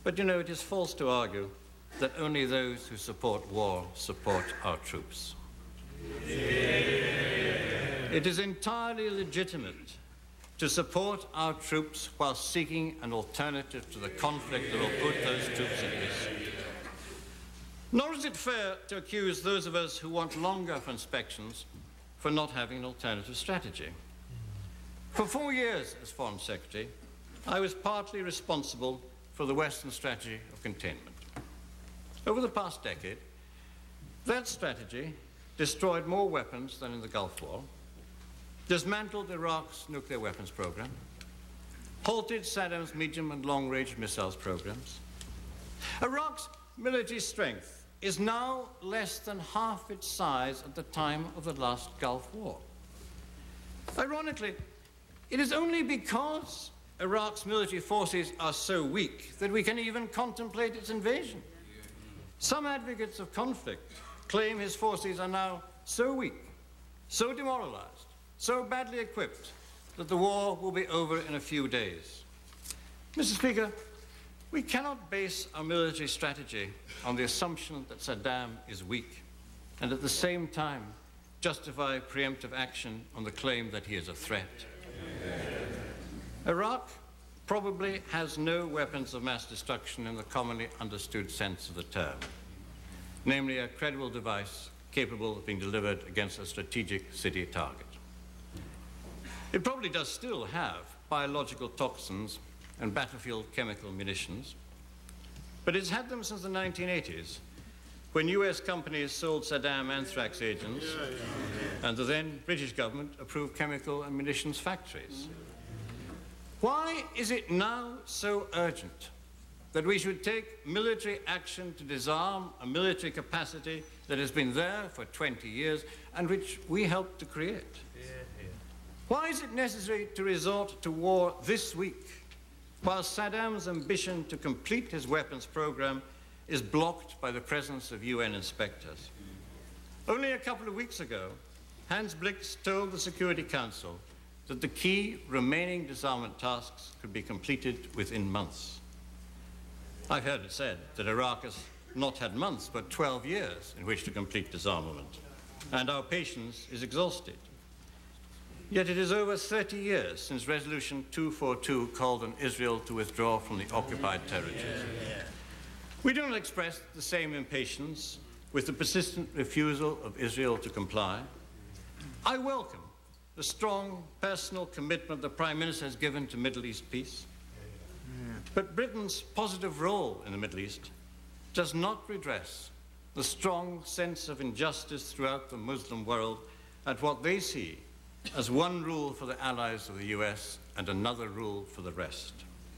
But you know, it is false to argue that only those who support war support our troops. It is entirely legitimate to support our troops while seeking an alternative to the conflict that will put those troops at risk. Nor is it fair to accuse those of us who want longer for inspections for not having an alternative strategy. For 4 years as Foreign Secretary, I was partly responsible for the Western strategy of containment. Over the past decade, that strategy destroyed more weapons than in the Gulf War, dismantled Iraq's nuclear weapons program, halted Saddam's medium and long-range missiles programs. Iraq's military strength is now less than half its size at the time of the last Gulf War. Ironically, it is only because Iraq's military forces are so weak that we can even contemplate its invasion. Some advocates of conflict claim his forces are now so weak, so demoralized, so badly equipped that the war will be over in a few days. Mr. Speaker, we cannot base our military strategy on the assumption that Saddam is weak and at the same time justify preemptive action on the claim that he is a threat. Iraq probably has no weapons of mass destruction in the commonly understood sense of the term, namely a credible device capable of being delivered against a strategic city target. It probably does still have biological toxins and battlefield chemical munitions, but it's had them since the 1980s, when US companies sold Saddam anthrax agents and the then British government approved chemical and munitions factories. Why is it now so urgent that we should take military action to disarm a military capacity that has been there for 20 years and which we helped to create? Why is it necessary to resort to war this week while Saddam's ambition to complete his weapons program is blocked by the presence of UN inspectors? Only a couple of weeks ago, Hans Blix told the Security Council that the key remaining disarmament tasks could be completed within months. I've heard it said that Iraq has not had months, but 12 years in which to complete disarmament, and our patience is exhausted. Yet it is over 30 years since Resolution 242 called on Israel to withdraw from the occupied territories. We do not express the same impatience with the persistent refusal of Israel to comply. I welcome the strong personal commitment the Prime Minister has given to Middle East peace. But Britain's positive role in the Middle East does not redress the strong sense of injustice throughout the Muslim world at what they see as one rule for the allies of the US and another rule for the rest.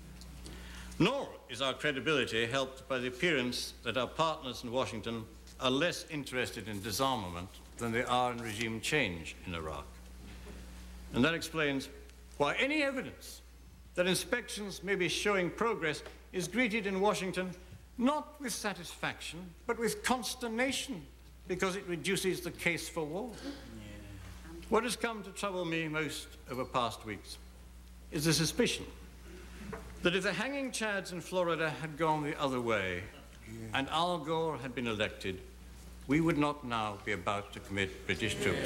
Nor is our credibility helped by the appearance that our partners in Washington are less interested in disarmament than they are in regime change in Iraq. And that explains why any evidence that inspections may be showing progress is greeted in Washington not with satisfaction, but with consternation, because it reduces the case for war. What has come to trouble me most over past weeks is the suspicion that if the hanging chads in Florida had gone the other way and Al Gore had been elected, we would not now be about to commit British troops.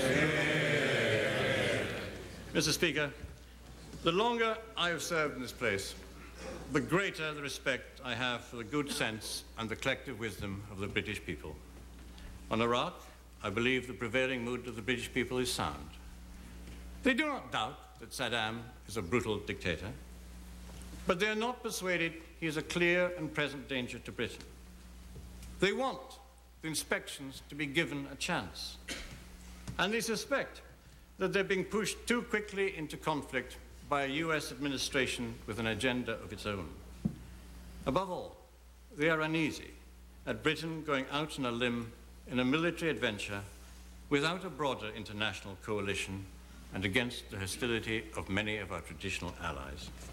Mr. Speaker, the longer I have served in this place, the greater the respect I have for the good sense and the collective wisdom of the British people. On Iraq, I believe the prevailing mood of the British people is sound. They do not doubt that Saddam is a brutal dictator, but they are not persuaded he is a clear and present danger to Britain. They want the inspections to be given a chance, and they suspect that they're being pushed too quickly into conflict by a US administration with an agenda of its own. Above all, they are uneasy at Britain going out on a limb in a military adventure without a broader international coalition and against the hostility of many of our traditional allies.